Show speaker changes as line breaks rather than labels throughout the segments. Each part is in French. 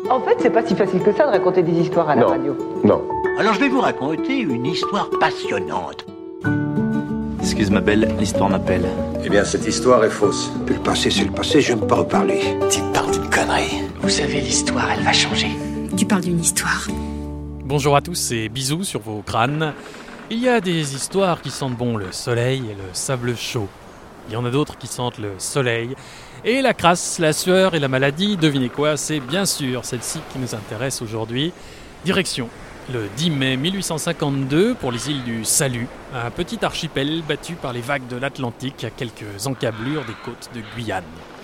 En fait, c'est pas si facile que ça de raconter des histoires à la radio.
Non.
Alors je vais vous raconter une histoire passionnante.
Excuse ma belle, l'histoire m'appelle.
Eh bien, cette histoire est fausse.
Le passé, c'est le passé, j'aime pas reparler.
Tu parles d'une connerie.
Vous savez, l'histoire, elle va changer.
Tu parles d'une histoire.
Bonjour à tous et bisous sur vos crânes. Il y a des histoires qui sentent bon le soleil et le sable chaud. Il y en a d'autres qui sentent le soleil et la crasse, la sueur et la maladie. Devinez quoi, c'est bien sûr celle-ci qui nous intéresse aujourd'hui. Direction le 10 mai 1852 pour les îles du Salut, un petit archipel battu par les vagues de l'Atlantique à quelques encablures des côtes de Guyane.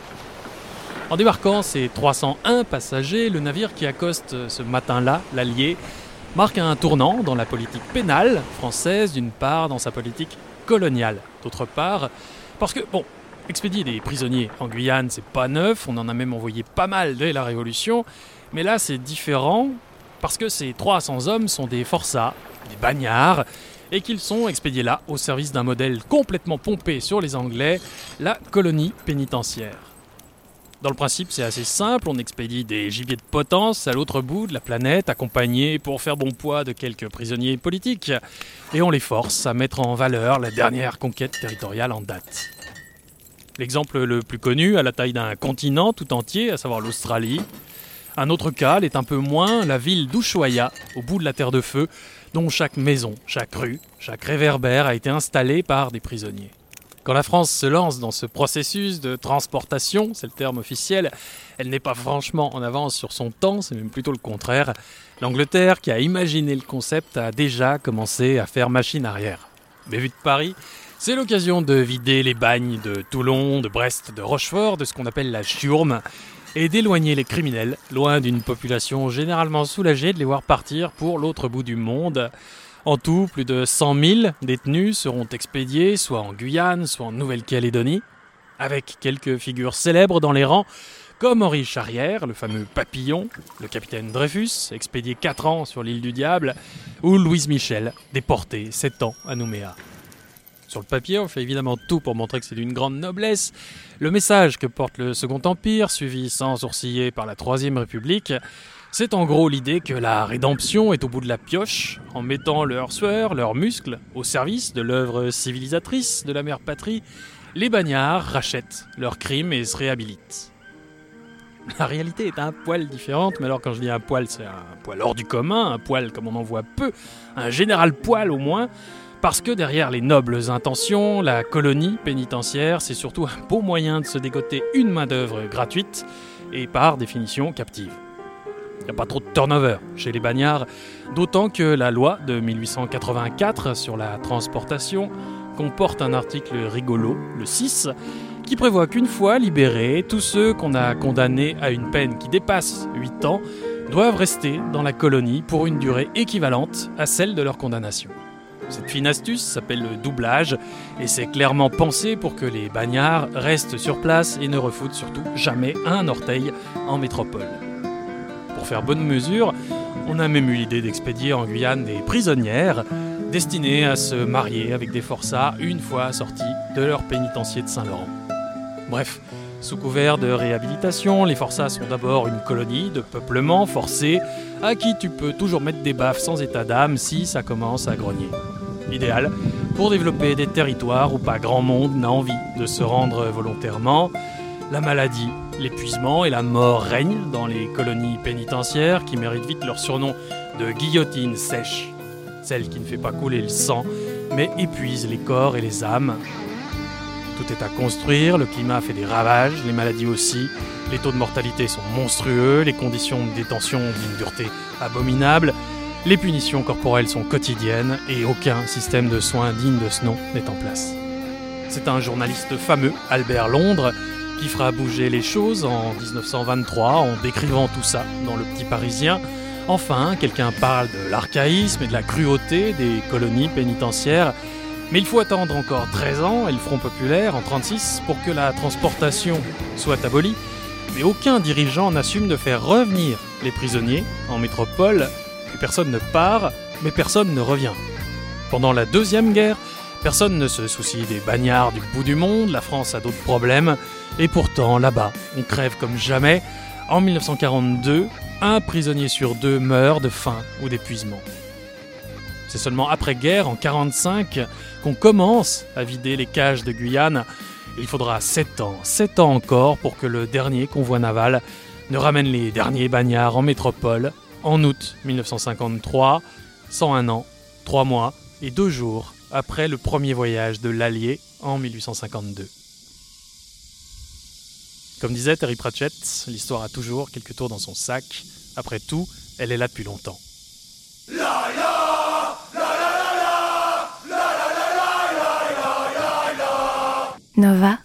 En débarquant ses 301 passagers, le navire qui accoste ce matin-là, l'Allier, marque un tournant dans la politique pénale française, d'une part, dans sa politique coloniale, d'autre part, parce que, expédier des prisonniers en Guyane, c'est pas neuf, on en a même envoyé pas mal dès la Révolution, mais là c'est différent, parce que ces 300 hommes sont des forçats, des bagnards, et qu'ils sont expédiés là au service d'un modèle complètement pompé sur les Anglais, la colonie pénitentiaire. Dans le principe, c'est assez simple, on expédie des gibiers de potence à l'autre bout de la planète, accompagnés pour faire bon poids de quelques prisonniers politiques, et on les force à mettre en valeur la dernière conquête territoriale en date. L'exemple le plus connu, à la taille d'un continent tout entier, à savoir l'Australie. Un autre cas l'est un peu moins, la ville d'Ushuaïa, au bout de la Terre de Feu, dont chaque maison, chaque rue, chaque réverbère a été installée par des prisonniers. Quand la France se lance dans ce processus de transportation, c'est le terme officiel, elle n'est pas franchement en avance sur son temps, c'est même plutôt le contraire. L'Angleterre, qui a imaginé le concept, a déjà commencé à faire machine arrière. Mais vu de Paris, c'est l'occasion de vider les bagnes de Toulon, de Brest, de Rochefort, de ce qu'on appelle la chiourme, et d'éloigner les criminels, loin d'une population généralement soulagée de les voir partir pour l'autre bout du monde. En tout, plus de 100 000 détenus seront expédiés, soit en Guyane, soit en Nouvelle-Calédonie, avec quelques figures célèbres dans les rangs, comme Henri Charrière, le fameux Papillon, le capitaine Dreyfus, expédié 4 ans sur l'île du Diable, ou Louise Michel, déportée 7 ans à Nouméa. Sur le papier, on fait évidemment tout pour montrer que c'est d'une grande noblesse. Le message que porte le Second Empire, suivi sans sourciller par la Troisième République, c'est en gros l'idée que la rédemption est au bout de la pioche, en mettant leur sueur, leurs muscles, au service de l'œuvre civilisatrice de la mère patrie. Les bagnards rachètent leurs crimes et se réhabilitent. La réalité est un poil différente, mais alors quand je dis un poil, c'est un poil hors du commun, un poil comme on en voit peu, un général poil au moins, parce que derrière les nobles intentions, la colonie pénitentiaire, c'est surtout un beau moyen de se dégoter une main-d'œuvre gratuite et par définition captive. Il n'y a pas trop de turnover chez les bagnards, d'autant que la loi de 1884 sur la transportation comporte un article rigolo, le 6, qui prévoit qu'une fois libérés, tous ceux qu'on a condamnés à une peine qui dépasse 8 ans doivent rester dans la colonie pour une durée équivalente à celle de leur condamnation. Cette fine astuce s'appelle le doublage et c'est clairement pensé pour que les bagnards restent sur place et ne refoutent surtout jamais un orteil en métropole. Pour faire bonne mesure, on a même eu l'idée d'expédier en Guyane des prisonnières destinées à se marier avec des forçats une fois sortis de leur pénitencier de Saint-Laurent. Bref, sous couvert de réhabilitation, les forçats sont d'abord une colonie de peuplement forcé à qui tu peux toujours mettre des baffes sans état d'âme si ça commence à grogner. Idéal pour développer des territoires où pas grand monde n'a envie de se rendre volontairement. La maladie, l'épuisement et la mort règnent dans les colonies pénitentiaires qui méritent vite leur surnom de guillotine sèche. Celle qui ne fait pas couler le sang, mais épuise les corps et les âmes. Tout est à construire, le climat fait des ravages, les maladies aussi, les taux de mortalité sont monstrueux, les conditions de détention d'une dureté abominable, les punitions corporelles sont quotidiennes et aucun système de soins digne de ce nom n'est en place. C'est un journaliste fameux, Albert Londres, qui fera bouger les choses en 1923 en décrivant tout ça dans Le Petit Parisien. Enfin, quelqu'un parle de l'archaïsme et de la cruauté des colonies pénitentiaires. Mais il faut attendre encore 13 ans et le Front populaire en 1936 pour que la transportation soit abolie. Mais aucun dirigeant n'assume de faire revenir les prisonniers en métropole. Et personne ne part, mais personne ne revient. Pendant la Deuxième Guerre, personne ne se soucie des bagnards du bout du monde, la France a d'autres problèmes. Et pourtant, là-bas, on crève comme jamais. En 1942, un prisonnier sur 2 meurt de faim ou d'épuisement. C'est seulement après-guerre, en 1945, qu'on commence à vider les cages de Guyane. Il faudra 7 ans encore pour que le dernier convoi naval ne ramène les derniers bagnards en métropole en août 1953, 101 ans, 3 mois et 2 jours après le premier voyage de l'Allier en 1852. Comme disait Terry Pratchett, l'histoire a toujours quelques tours dans son sac. Après tout, elle est là depuis longtemps.
Nova